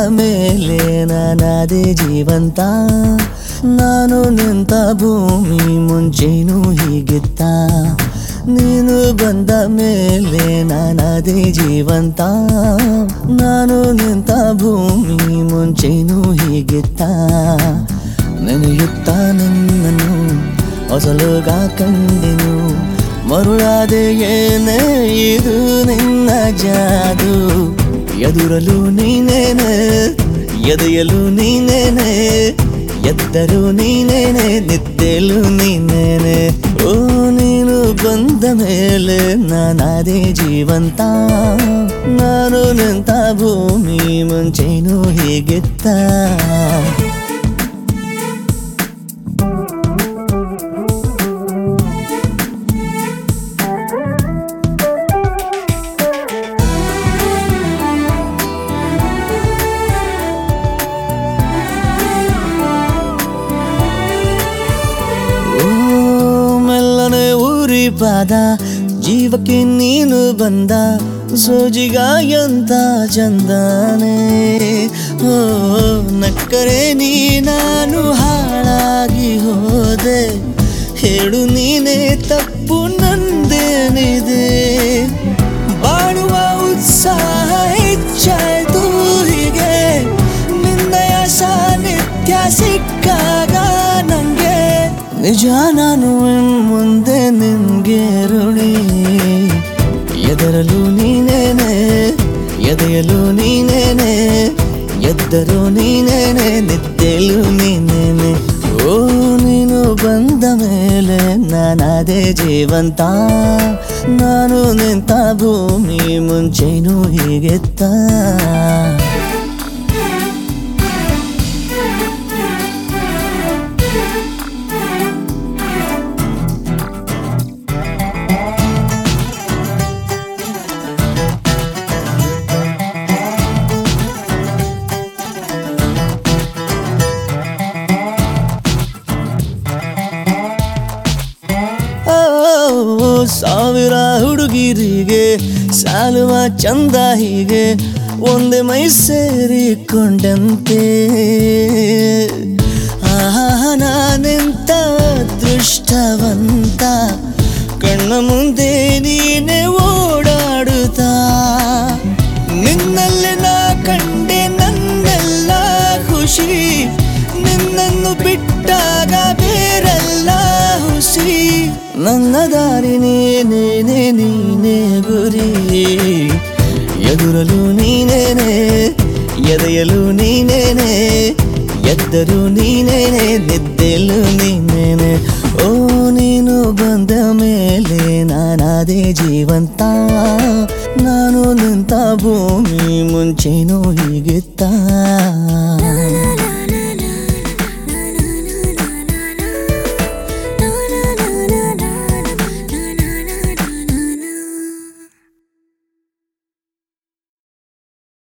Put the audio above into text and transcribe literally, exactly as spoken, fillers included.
ಮೇಲೆ ನಾನದೇ ಜೀವಂತ ನಾನು ನಿಂತ ಭೂಮಿ ಮುಂಚೆನೂ ಹೀಗಿತ್ತ ನೀನು ಬಂದ ಮೇಲೆ ನಾನದೇ ಜೀವಂತ ನಾನು ನಿಂತ ಭೂಮಿ ಮುಂಚೆನೂ ಹೀಗಿತ್ತ ನೆನೆಯುತ್ತ ನಿನ್ನನ್ನು ಹೊಸಲೋಗ ಕಂಡೆನು ಮರುಳಾದೆ ಏನೇ ಇದು ನಿನ್ನ ಜಾದು ಎದುರಲು ನೀನೇನೆ ಎದೆಯಲು ನೀನೇನೆ ಎದ್ದರು ನೀನೇನೆ ನಿದ್ದೆಲು ನೀನೇನೆ ಓ ನೀನು ಬಂದ ಮೇಲೆ ನಾನದೇ ಜೀವಂತ ನಾನು ನಿಂತ ಭೂಮಿ ಮುಂಚೆನೂ ಹೀಗಿತ್ತ ಪಾದ ಜೀವಕ್ಕೆ ನೀನು ಬಂದ ಸೋಜಿಗ ಎಂತ ಚಂದನೆ ಓ ನಕ್ಕರೆ ನೀ ನಾನು ಹಾಳಾಗಿ ಹೋದೆ ಹೇಳು ನೀನೇ ತಪ್ಪು ನಂದೇನಿದೆ ಬಾಳುವ ಉತ್ಸಾಹ ಹೆಚ್ಚಾಯ್ತು ಹೀಗೆ ನಿನ್ನಯ ಸಾನ್ನಿಧ್ಯ ಸಿಕ್ಕಾಗ ನಂಗೆ ನಿಜ ನಾನು ಮುಂದೆ ನಿನ್ಗೆ ಋಣಿ ಎದರಲು ನೀನೇನೆ ಎದೆಯಲು ನೀನೇನೆ ಎದ್ದರು ನೀನೇನೆ ನಿದ್ದೆಲು ನೀನೇನೆ ಓ ನೀನು ಬಂದ ಮೇಲೆ ನಾನದೇ ಜೀವಂತ ನಾನು ನಿಂತ ಭೂಮಿ ಮುಂಚೆನೂ ಹೀಗಿತ್ತ ಸಾವಿರ ಹುಡುಗಿರಿಗೆ ಸಾಲುವ ಚಂದ ಹೀಗೆ ಒಂದೇ ಮೈ ಸೇರಿಕೊಂಡಂತೆ ಆಹಾ ನಾನೆಂತ ದೃಷ್ಟವಂತ ಕಣ್ಣ ಮುಂದೆ ನೀನೆ ಓಡಾಡುತ್ತಾ ನಿನ್ನಲ್ಲಿ ನಾ ಕಂಡೆ ನನ್ನೆಲ್ಲ ಖುಷಿ ನಿನ್ನನ್ನು ಬಿಟ್ಟಾಗ ಬೇರೆಲ್ಲ ಹುಸಿ ನನ್ನ ದಾರಿ ನೀನೇ ನೀನೇ ಗುರಿ ಎದುರಲು ನೀನೇನೆ ಎದೆಯಲು ನೀನೇನೆ ಎದ್ದರು ನೀನೇನೆ ನಿದ್ದೆಲು ನೀನೇನೆ ಓ ನೀನು ಬಂದ ಮೇಲೆ ನಾನದೇ ಜೀವಂತ ನಾನು ನಿಂತ ಭೂಮಿ ಮುಂಚೆನೂ ಹೀಗಿತ್ತ